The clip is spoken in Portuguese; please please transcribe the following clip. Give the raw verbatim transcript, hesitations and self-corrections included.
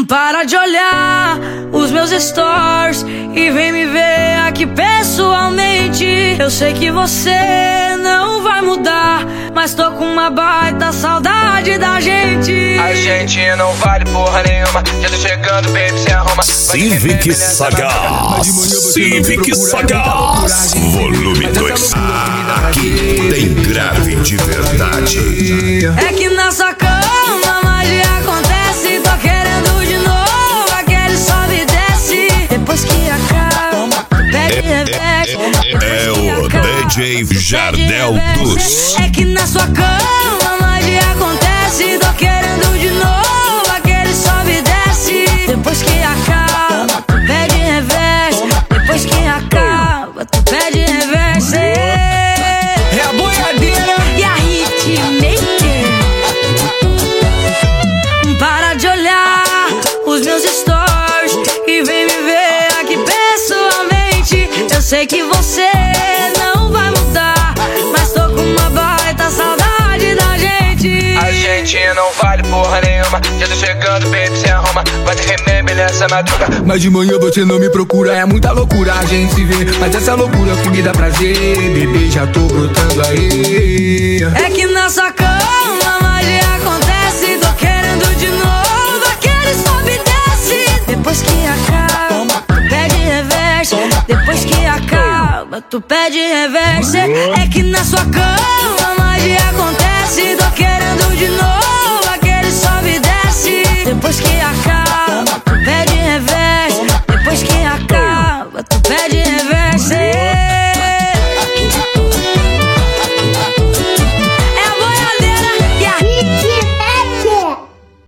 Para de olhar os meus stories e vem me ver aqui pessoalmente. Eu sei que você não vai mudar, mas tô com uma baita saudade da gente. A gente não vale porra nenhuma, já tô chegando, baby, se arruma. Civic Sagaz, Civic Sagaz, volume dois. Aqui tem grave de verdade. É que na sua cama magia acontece. Tô querendo de novo aquele sobe e desce. Depois que acaba, pede reveste. É, é o D J Jardel dos. É que na sua cama magia acontece. Tô querendo de novo aquele sobe e desce. Depois que acaba, tu pede reveste. Depois que acaba, tu pede reveste. É a boiadeira e a hitmaker. Para de olhar os meus stories e vem me ver aqui pessoalmente. Eu sei que você não vai mudar, mas tô com uma baita saudade da gente. A gente não vale porra nenhuma, já tô chegando, baby, se arruma. Vai ter remember nessa madruga. Mas de manhã você não me procura, é muita loucura a gente se vê. Mas essa loucura que me dá prazer, bebê, já tô brotando aí. É que na sua cama magia acontece. Tô querendo de novo aquele sobe e desce. Depois que acaba, tu pede reverse. Depois que acaba, tu pede reverse. É que na sua cama magia acontece.